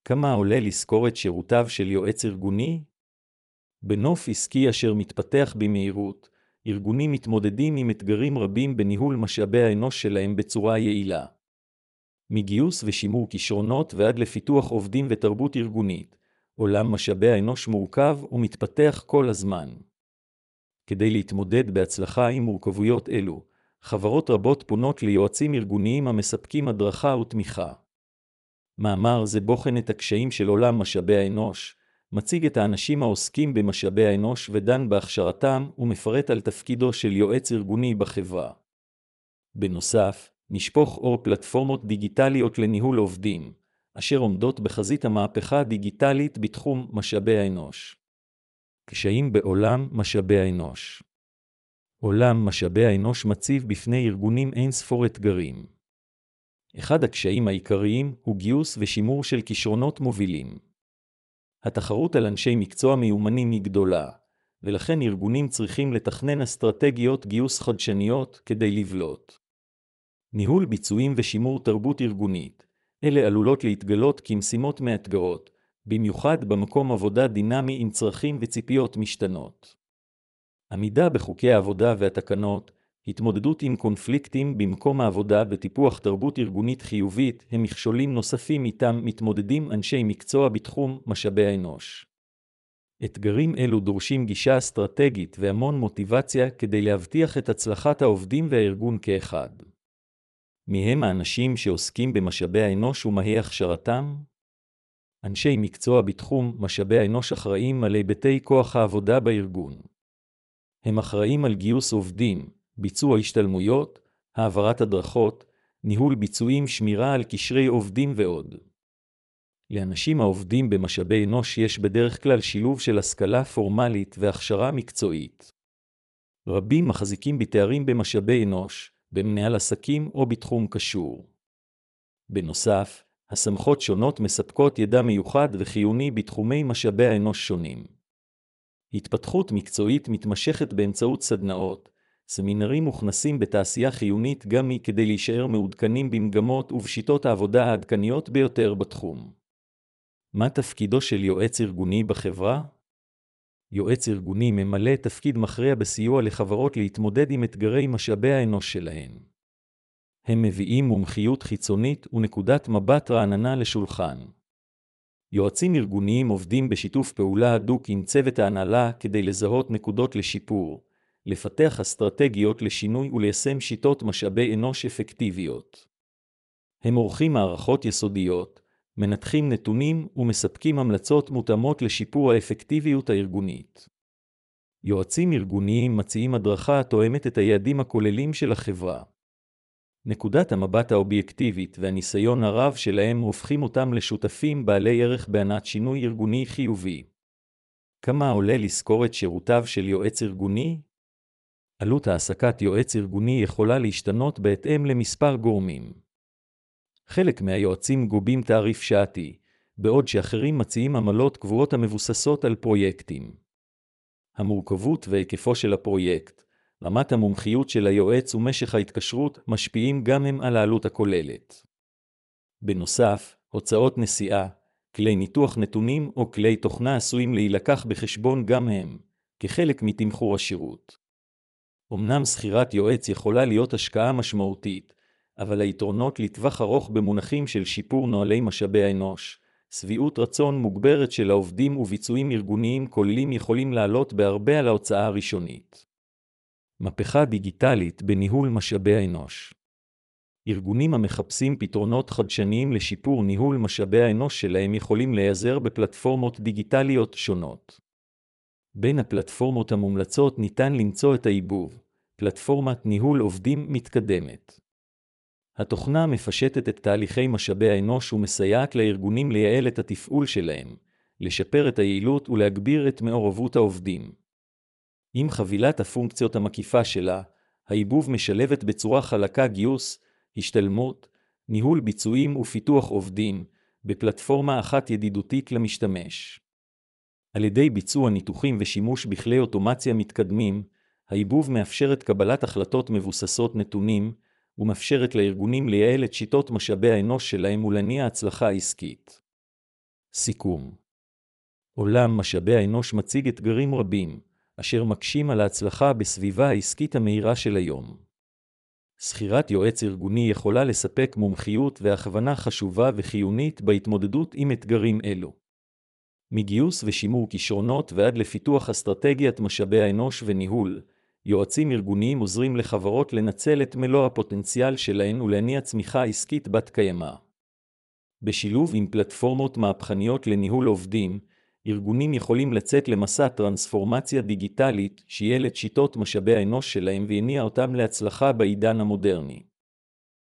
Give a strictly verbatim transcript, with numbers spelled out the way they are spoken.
כמה עולה לשכור את שירותיו של יועץ ארגוני? בנוף עסקי אשר מתפתח במהירות, ארגונים מתמודדים עם אתגרים רבים בניהול משאבי האנוש שלהם בצורה יעילה. מגיוס ושימור כישרונות ועד לפיתוח עובדים ותרבות ארגונית, עולם משאבי האנוש מורכב ומתפתח כל הזמן. כדי להתמודד בהצלחה עם מורכבויות אלו, חברות רבות פונות ליועצים ארגוניים המספקים הדרכה ותמיכה. מאמר זה בוחן את הקשיים של עולם משאבי האנוש, מציג את האנשים העוסקים במשאבי האנוש ודן בהכשרתם ומפרט על תפקידו של יועץ ארגוני בחברה. בנוסף, נשפוך אור פלטפורמות דיגיטליות לניהול עובדים, אשר עומדות בחזית המהפכה הדיגיטלית בתחום משאבי האנוש. קשיים בעולם משאבי האנוש. עולם משאבי האנוש מציב בפני ארגונים אין ספור אתגרים. אחד הקשיים העיקריים הוא גיוס ושימור של כישרונות מובילים. התחרות על אנשי מקצוע מיומנים היא גדולה, ולכן ארגונים צריכים לתכנן אסטרטגיות גיוס חדשניות כדי לבלוט. ניהול ביצועים ושימור תרבות ארגונית, אלה עלולות להתגלות כמשימות מאתגרות, במיוחד במקום עבודה דינמי עם צרכים וציפיות משתנות. עמידה בחוקי העבודה והתקנות, התמודדות עם קונפליקטים במקום העבודה וטיפוח תרבות ארגונית חיובית הם מכשולים נוספים איתם מתמודדים אנשי מקצוע בתחום משאבי האנוש. אתגרים אלו דורשים גישה אסטרטגית והמון מוטיבציה כדי להבטיח את הצלחת העובדים והארגון כאחד. מהם האנשים שעוסקים במשאבי האנוש ומהי הכשרתם? אנשי מקצוע בתחום משאבי האנוש אחראים על היבטי כוח העבודה בארגון. הם אחראים על גיוס עובדים, ביצוע השתלמויות, העברת הדרכות, ניהול ביצועים, שמירה על קשרי עובדים ועוד. לאנשים העובדים במשאבי אנוש יש בדרך כלל שילוב של השכלה פורמלית והכשרה מקצועית. רבים מחזיקים בתארים במשאבי אנוש, במנהל עסקים או בתחום קשור. בנוסף, הסמכות שונות מספקות ידע מיוחד וחיוני בתחומי משאבי האנוש שונים. התפתחות מקצועית מתמשכת באמצעות סדנאות, סמינרים מוכנסים בתעשייה חיונית גם היא כדי להישאר מעודכנים במגמות ובשיטות העבודה העדכניות ביותר בתחום. מה תפקידו של יועץ ארגוני בחברה? יועץ ארגוני ממלא תפקיד מכריע בסיוע לחברות להתמודד עם אתגרי משאבי האנוש שלהן. הם מביאים מומחיות חיצונית ונקודת מבט רעננה לשולחן. יועצים ארגוניים עובדים בשיתוף פעולה הדוק עם צוות ההנהלה כדי לזהות נקודות לשיפור, לפתח אסטרטגיות לשינוי וליישם שיטות משאבי אנוש אפקטיביות. הם עורכים מערכות יסודיות, מנתחים נתונים ומספקים המלצות מותאמות לשיפור האפקטיביות הארגונית. יועצים ארגוניים מציעים הדרכה התואמת את היעדים הכוללים של החברה. נקודת המבט האובייקטיבית והניסיון הרב שלהם הופכים אותם לשותפים בעלי ערך בהנעת שינוי ארגוני חיובי. כמה עולה לשכור את שירותיו של יועץ ארגוני? עלות העסקת יועץ ארגוני יכולה להשתנות בהתאם למספר גורמים. חלק מהיועצים גובים תעריף שעתי, בעוד שאחרים מציעים עמלות קבועות המבוססות על פרויקטים. המורכבות והיקפו של הפרויקט, רמת המומחיות של היועץ ומשך ההתקשרות משפיעים גם הם על העלות הכוללת. בנוסף, הוצאות נסיעה, כלי ניתוח נתונים או כלי תוכנה עשויים להילקח בחשבון גם הם, כחלק מתמחור השירות. אמנם שכירת יועץ יכולה להיות השקעה משמעותית, אבל היתרונות לטווח ארוך במונחים של שיפור נוהלי משאבי האנוש, שביעות רצון מוגברת של העובדים וביצועים ארגוניים כוללים יכולים לעלות בהרבה על ההוצאה הראשונית. מהפכה דיגיטלית בניהול משאבי האנוש. ארגונים המחפשים פתרונות חדשניים לשיפור ניהול משאבי האנוש שלהם יכולים להיעזר בפלטפורמות דיגיטליות שונות. בין הפלטפורמות המומלצות ניתן למצוא את העיבוב, פלטפורמת ניהול עובדים מתקדמת. התוכנה מפשטת את תהליכי משאבי האנוש ומסייעת לארגונים לייעל את התפעול שלהם, לשפר את היעילות ולהגביר את מעורבות העובדים. עם חבילת הפונקציות המקיפה שלה, העיבוב משלבת בצורה חלקה גיוס, השתלמות, ניהול ביצועים ופיתוח עובדים, בפלטפורמה אחת ידידותית למשתמש. על ידי ביצוע ניתוחים ושימוש בכלי אוטומציה מתקדמים, העיבוב מאפשרת קבלת החלטות מבוססות נתונים, ומאפשרת לארגונים לייעל את שיטות משאבי האנוש שלהם ולהניע הצלחה עסקית. סיכום. עולם משאבי האנוש מציג אתגרים רבים, אשר מקשים על ההצלחה בסביבה העסקית המהירה של היום. שכירת יועץ ארגוני יכולה לספק מומחיות והכוונה חשובה וחיונית בהתמודדות עם אתגרים אלו. מגיוס ושימור כישרונות ועד לפיתוח אסטרטגיית משאבי האנוש וניהול, יועצים ארגוניים עוזרים לחברות לנצל את מלוא הפוטנציאל שלהן ולהניע צמיחה עסקית בת קיימא. בשילוב עם פלטפורמות מהפכניות לניהול עובדים, ארגונים יכולים לצאת למסע טרנספורמציה דיגיטלית שייעל את שיטות משאבי האנוש שלהם ויניע אותם להצלחה בעידן המודרני.